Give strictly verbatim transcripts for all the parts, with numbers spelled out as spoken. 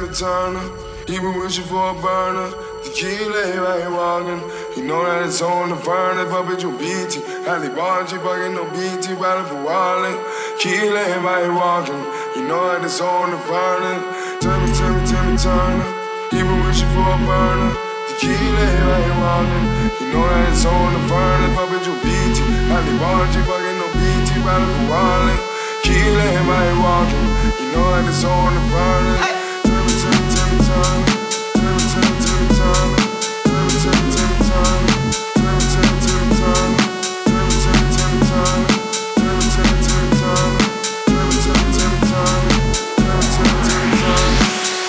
timber turner. He been wishing for a burner. Tequila, right here walking. You know that it's on the furnace, but bitch, you B T. Halle Barnes, she fucking no B T, riding for Wally. Keela, right here walking. You know that it's on the furnace. Timber, timber, timber turner. He been wishing for a burner. Tequila, right here walking. You know that it's on the furnace, but bitch, you B T. Halle Barnes, she fucking no B T, riding for Wally. Keela, right here walking. You know that it's on the furnace. Timber, timber, timber turner. Timber, timber, timber turner. Timber, timber, timber turner. Timber, timber, timber turner. Timber, timber, timber turner. Timber, timber, timber turner. Timber, timber, timber turner. Timber, timber, timber turner.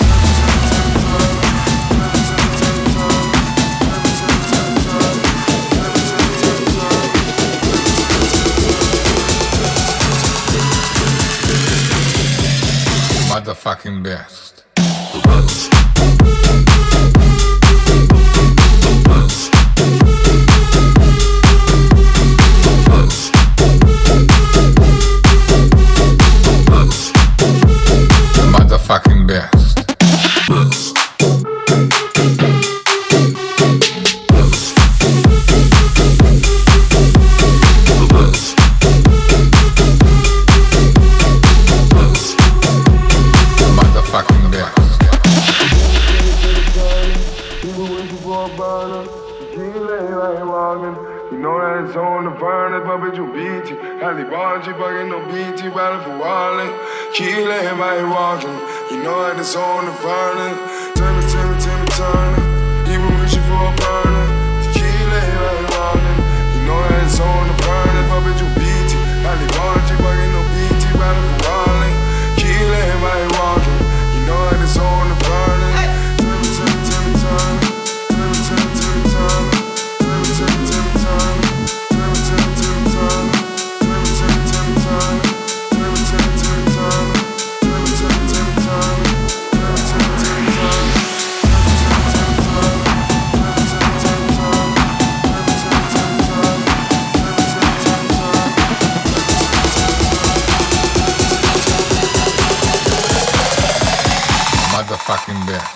Motherfucking best. Motherfucking best. Motherfucking best. You know that it's on the furnace, but bitch, you B T. Halle Barnes, she fucking no B T, riding for Wally. Keela, everybody walking. You know that it's on the furnace. Timber, timber, timber turner. He been wishing for a burner. Tequila, everybody walking. You know that it's on the furnace, but bitch, you B T. Halle Barnes, she fucking no B T, riding for Wally. Keela, everybody walking. You know that it's on the furnace. Timber, timber, timber turner. Timber, timber, timber turner. Timber, timber, timber turner. Timber, timber, timber turner. Timber, timber, timber turner. Timber, timber, timber turner. Timber, timber, timber turner. Timber, timber, timber turner. Motherfucking best.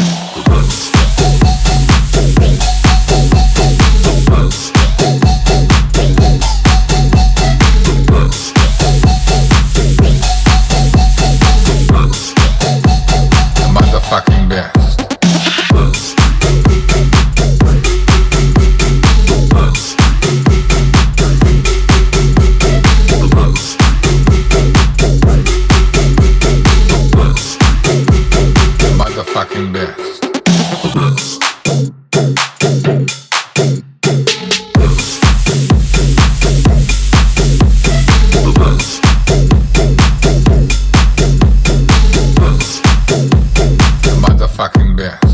Motherfucking best. Motherfucking best. Motherfucking best.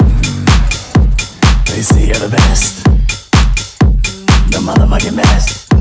They say you're the best, the motherfucking best.